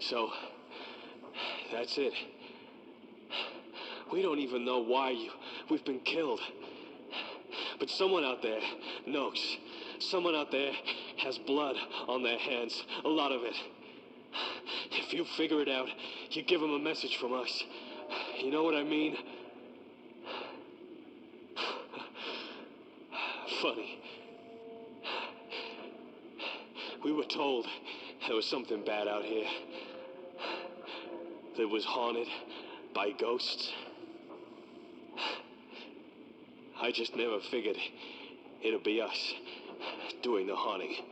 So, that's it. We don't even know why we've been killed. But someone out there knows. Someone out there has blood on their hands. A lot of it. If you figure it out, you give them a message from us. You know what I mean? Funny. We were told there was something bad out here. That was haunted by ghosts. I just never figured it'd be us doing the haunting.